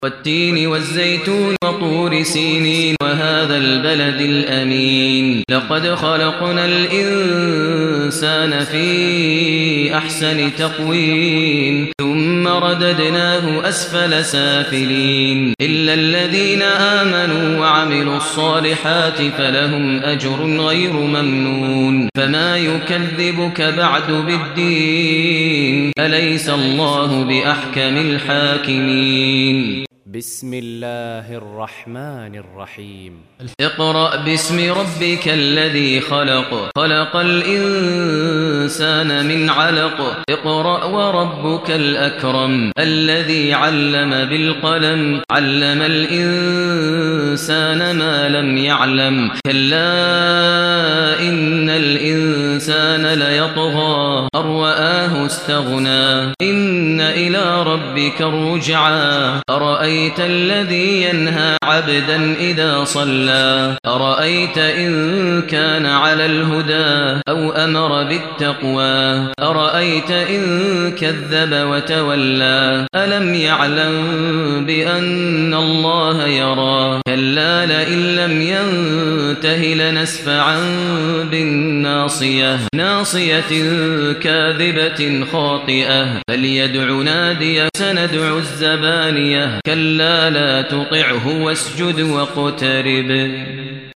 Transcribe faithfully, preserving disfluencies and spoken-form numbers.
والتين والزيتون وطور سينين وهذا البلد الأمين لقد خلقنا الإنسان في أحسن تقويم ثم رددناه أسفل سافلين إلا الذين آمنوا وعملوا الصالحات فلهم أجر غير ممنون فما يكذبك بعد بالدين أليس الله بأحكم الحاكمين بسم الله الرحمن الرحيم اقرأ باسم ربك الذي خلق خلق الإنسان من علق اقرأ وربك الأكرم الذي علم بالقلم علم الإنسان ما لم يعلم كلا إن الإنسان ليطغى أن رآه استغنى إن إلى ربك الرجعى أرأيت الذي ينهى عبدا إذا صلى أرأيت إن كان على الهدى أو أمر بالتقوى أرأيت إن كذب وتولى ألم يعلم بأن الله يرى كلا لئن لم ينته لنسفعا بالناصية ناصية كاذبة خاطئة فليدع ناديه سندع الزبانية كلا لا تطعه واسجد واقترب